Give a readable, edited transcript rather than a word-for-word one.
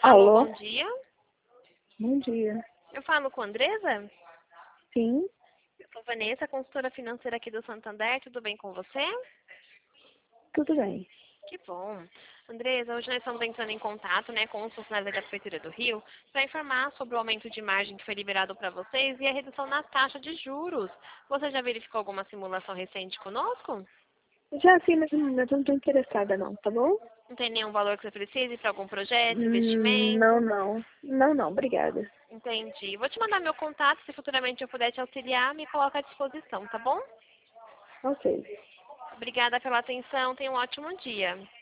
Alô, Alô? bom dia. Bom dia. Eu falo com a Andresa? Sim, Eu sou Vanessa, consultora financeira aqui do Santander. Tudo bem com você? tudo bem. Que bom. Andresa, hoje nós estamos entrando em contato, com os funcionários da Prefeitura do Rio para informar sobre o aumento de margem que foi liberado para vocês e a redução na taxa de juros. Você já verificou alguma simulação recente conosco? Já sim, mas eu não estou interessada não, tá bom? Não tem nenhum valor que você precise para algum projeto, investimento? Não, não. Não, não, obrigada. Entendi. Vou te mandar meu contato, se futuramente eu puder te auxiliar, me coloca à disposição, tá bom? Ok. Obrigada pela atenção, tenha um ótimo dia.